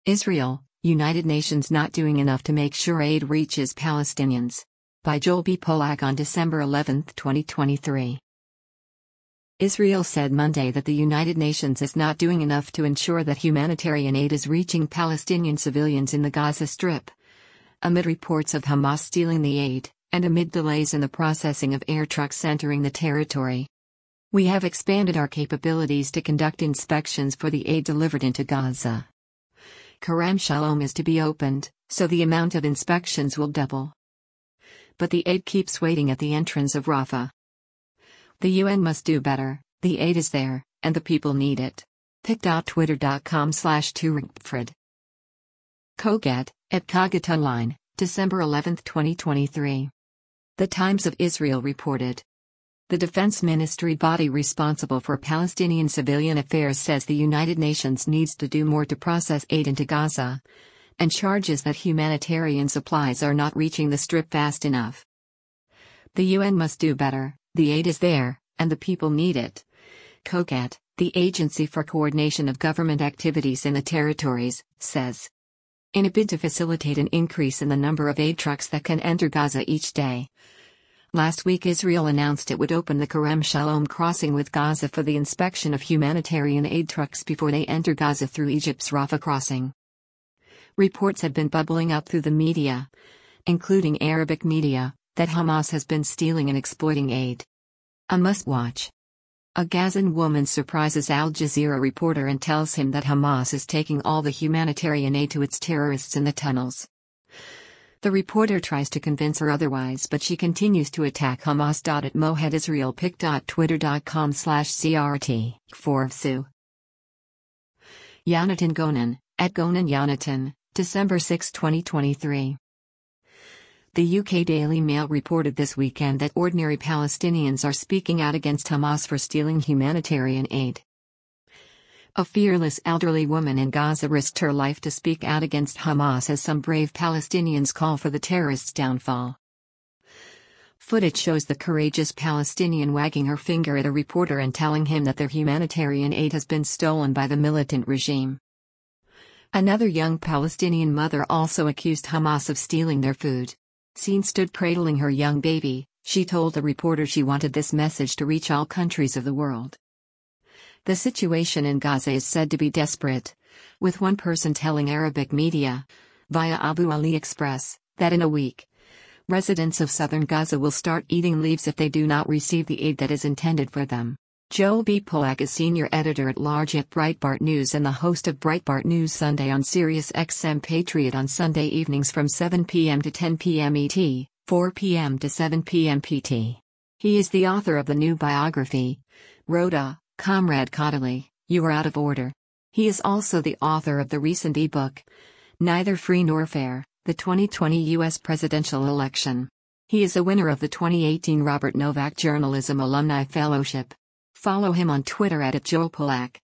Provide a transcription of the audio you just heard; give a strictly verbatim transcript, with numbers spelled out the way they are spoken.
Israel, United Nations not doing enough to make sure aid reaches Palestinians. By Joel B. Polak on December eleventh, twenty twenty-three. Israel said Monday that the United Nations is not doing enough to ensure that humanitarian aid is reaching Palestinian civilians in the Gaza Strip, amid reports of Hamas stealing the aid, and amid delays in the processing of air trucks entering the territory. We have expanded our capabilities to conduct inspections for the aid delivered into Gaza. Kerem Shalom is to be opened, so the amount of inspections will double. But the aid keeps waiting at the entrance of Rafah. The U N must do better, the aid is there, and the people need it. pic.twitter.com slash Turingfred. Kogat, at Kogat Online, December eleventh, twenty twenty-three. The Times of Israel reported. The Defense Ministry body responsible for Palestinian civilian affairs says the United Nations needs to do more to process aid into Gaza, and charges that humanitarian supplies are not reaching the Strip fast enough. The U N must do better, the aid is there, and the people need it. Kogat, the Agency for Coordination of Government Activities in the Territories, says. In a bid to facilitate an increase in the number of aid trucks that can enter Gaza each day, last week Israel announced it would open the Kerem Shalom crossing with Gaza for the inspection of humanitarian aid trucks before they enter Gaza through Egypt's Rafah crossing. Reports have been bubbling up through the media, including Arabic media, that Hamas has been stealing and exploiting aid. A must-watch. A Gazan woman surprises Al Jazeera reporter and tells him that Hamas is taking all the humanitarian aid to its terrorists in the tunnels. The reporter tries to convince her otherwise, but she continues to attack Hamas. At Mohed Israel pic.twitter.com slash CRT. Forvsu. Yonatan Gonen, at Gonen Yonatan, December sixth, twenty twenty-three. The U K Daily Mail reported this weekend that ordinary Palestinians are speaking out against Hamas for stealing humanitarian aid. A fearless elderly woman in Gaza risked her life to speak out against Hamas as some brave Palestinians call for the terrorists' downfall. Footage shows the courageous Palestinian wagging her finger at a reporter and telling him that their humanitarian aid has been stolen by the militant regime. Another young Palestinian mother also accused Hamas of stealing their food. Seen stood cradling her young baby, she told the reporter she wanted this message to reach all countries of the world. The situation in Gaza is said to be desperate, with one person telling Arabic media, via Abu Ali Express, that in a week, residents of southern Gaza will start eating leaves if they do not receive the aid that is intended for them. Joel B. Polak is senior editor-at-large at Breitbart News and the host of Breitbart News Sunday on Sirius X M Patriot on Sunday evenings from seven p m to ten p m E T, four p m to seven p m P T. He is the author of the new biography, Rhoda, Comrade Kodaly, You Are Out of Order. He is also the author of the recent ebook, Neither Free Nor Fair, the twenty twenty U S Presidential Election. He is a winner of the twenty eighteen Robert Novak Journalism Alumni Fellowship. Follow him on Twitter at Joel Polak.